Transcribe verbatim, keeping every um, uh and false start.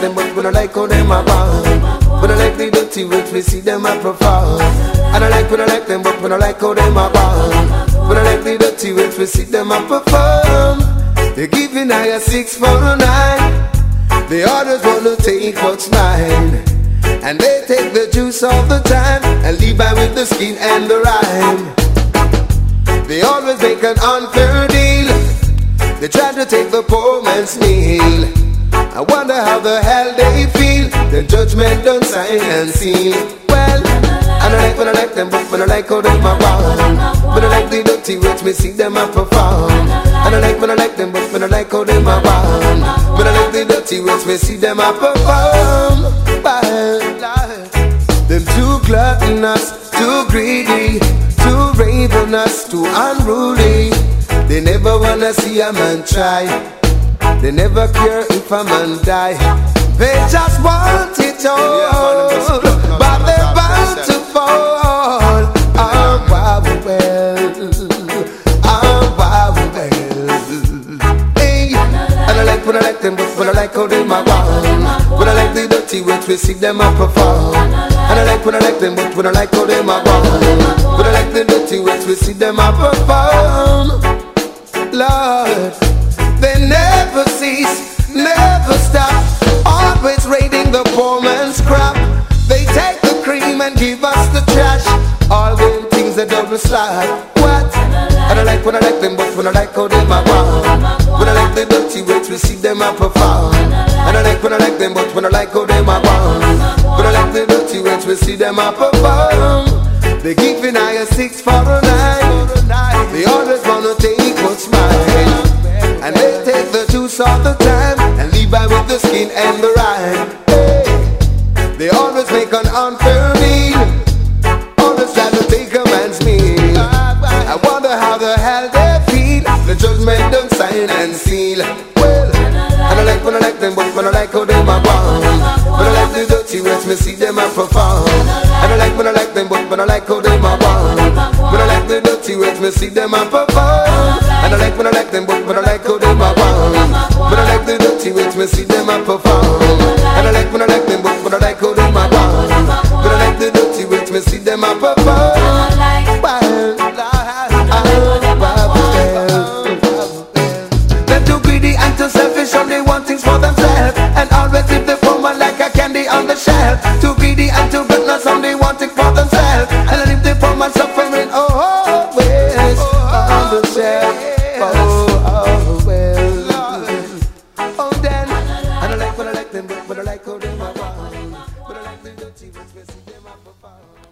them, but when I like how them a bond. When I like the dirty rich, we see them a perform. And I like when I like them, but when I like how them a bond. When I like the dirty rich, we see them a perform. They're giving I a six for a nine. The others wanna take what's mine, and they take the juice all the time and leave by with the skin and the rhyme. They always make an unfair deal. They try to take the poor man's meal. I wonder how the hell they feel. The judgment done sign and seal. Well, and I like when I like them, but when I like how them a bond. When I like the dirty words, me see them a perform. And I like when I like them, but when I like how them a bond. When I like the dirty words, me see them a perform. Them too gluttonous, too greedy, too ravenous, too unruly. They never wanna see a man try. They never care if a man die. They just want it all, but they're bound to fall. Oh, wow, well, oh, wow, well. Hey, and I like when I like them, but when I like how they my bond. When I like the dirty words, we see them a perform. And I like when I like them, but when I like how they my bond. When I like the dirty words, we see them a perform. Lord, they never cease, never stop, always raiding the poor man's crop. They take the cream and give us the trash. All them things a double slide. What? And I like when I like them, but when I like how they my bond. When I like the dirty words, we see them a perform. And I like when I like them, but when I like how they my bond. When I like the dirty words, we see them a perform. They giving I a six for a nine. They always wanna take what's mine, and they take the juice all the time and leave by with the skin and the rhyme. Hey, they always make an unfair deal. Always try to take a man's meal. I wonder how the hell they feel. The judgment done sign and seal. Well, and I like when I like them, but when I like how them a bond. When I like the dirty words, me see them a perform. And I like when I like them, but when I like how them a bond. When I like the dirty words, me see them a perform. And I like when I like them, but when I like how them a bond. When I like the dirty words, me see them a perform. And I like when I like them, but when I like how them a bond. When I like the dirty words, me see them a perform. They're too greedy and too selfish, only want things for themselves, and always leave the poor man like a candy on the shelf. Too greedy and too gluttonous, only want things for themselves, and leave the poor man suffering. Oh, oh, well, on the shelf. Oh, oh, well. Oh, then, and I like when I like them, but I like how they my bond. But I like the dirty, but I see them up above.